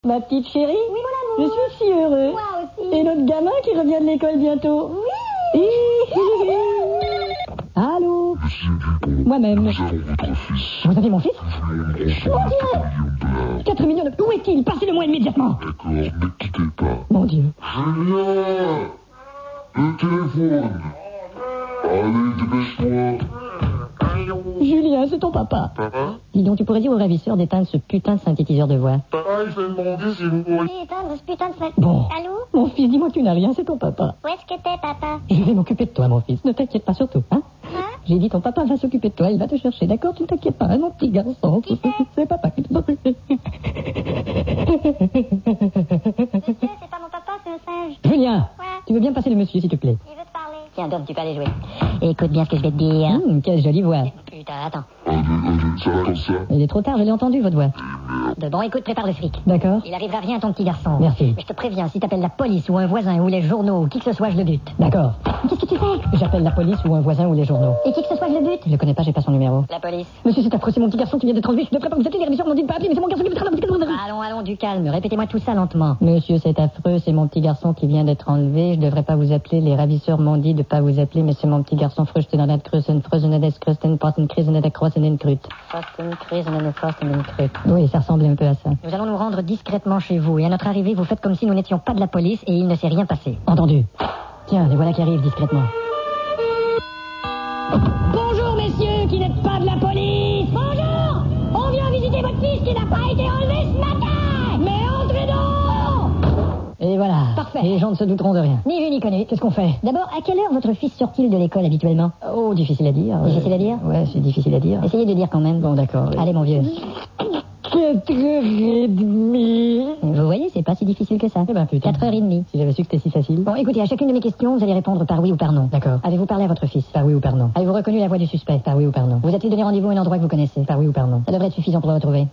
Ma petite chérie. Oui, mon amour. Je suis si heureux. Moi aussi. Et notre gamin qui revient de l'école bientôt. Oui. Allô? Moi-même. Nous avons votre fils. Vous avez mon fils? Nous Mon Dieu! 4 millions de $. 4 millions de... Où est-il? Passez-le-moi immédiatement. D'accord, ne quittez pas. Mon Dieu. Julien! Le téléphone! Allez, dépêche-toi! Julien, c'est ton papa. Papa? Dis donc, tu pourrais dire au ravisseur d'éteindre ce putain de synthétiseur de voix. Papa, il fait demander si vous pourriez... Éteindre ce putain de fête. Bon. Allô? Mon fils, dis-moi que tu n'as rien, c'est ton papa. Où est-ce que t'es, papa? Je vais m'occuper de toi, mon fils. Ne t'inquiète pas surtout, hein? Hein? J'ai dit ton papa va s'occuper de toi, il va te chercher, d'accord? Tu ne t'inquiètes pas, hein, mon petit garçon. Qui c'est? C'est papa qui te Monsieur, c'est pas mon papa, c'est un singe. Julien, Ouais. tu veux bien passer le monsieur, s'il te plaît? Il veut te parler. Tiens, Dom, tu peux aller jouer. Écoute bien ce que je vais te dire. Quelle jolie voix. Putain, attends. Allez, ça va comme ça? Il est trop tard, je l'ai entendu, votre voix. Bon, écoute, prépare le fric. D'accord? Il arrivera rien à ton petit garçon. Merci. Mais je te préviens, si t'appelles la police ou un voisin ou les journaux ou qui que ce soit, je le bute. D'accord. Qu'est-ce que tu fais? J'appelle la police ou un voisin ou les journaux. Et qui que ce soit, je le bute? Je le connais pas, j'ai pas son numéro. La police. Monsieur, c'est affreux, c'est mon petit garçon qui vient d'être enlevé. Je ne devrais pas vous êtes les ravisseurs m'ont dit de pas appeler, mais c'est mon garçon qui vient d'être enlevé. Allons, du calme. Répétez-moi tout ça lentement. Monsieur, c'est affreux, c'est mon petit garçon qui vient d'être enlevé. Je devrais pas vous appeler. Les ravisseurs m'ont dit de pas vous appeler, mais c'est mon petit garçon Früchtenadad Krüssen, Frösenedes Krüsten, Potten Krisenede Krossenenkrut. Oui, ça ressemblait un peu à ça. Nous allons nous rendre discrètement chez vous et à notre arrivée, vous faites comme si nous n'étions pas de la police et il ne s'est rien passé. Entendu. Tiens, les voilà qui arrivent discrètement. Bonjour, messieurs, qui n'êtes pas de la police. Bonjour. On vient visiter votre fils qui n'a pas été enlevé ce matin. Mais entrez donc. Et voilà. Parfait. Les gens ne se douteront de rien. Ni vu ni connu. Qu'est-ce qu'on fait? D'abord, à quelle heure votre fils sort-il de l'école habituellement? Oh, difficile à dire. Difficile à dire? Ouais, c'est difficile à dire. Essayez de dire quand même. Bon, d'accord. Allez, mon vieux. 4h30. Vous voyez, c'est pas si difficile que ça. Eh ben, putain. 4h30. Si j'avais su que c'était si facile. Bon, écoutez, à chacune de mes questions, vous allez répondre par oui ou par non. D'accord. Avez-vous parlé à votre fils? Par oui ou par non. Avez-vous reconnu la voix du suspect? Par oui ou par non. Vous a-t-il donné rendez-vous à un endroit que vous connaissez? Par oui ou par non. Ça devrait être suffisant pour le retrouver.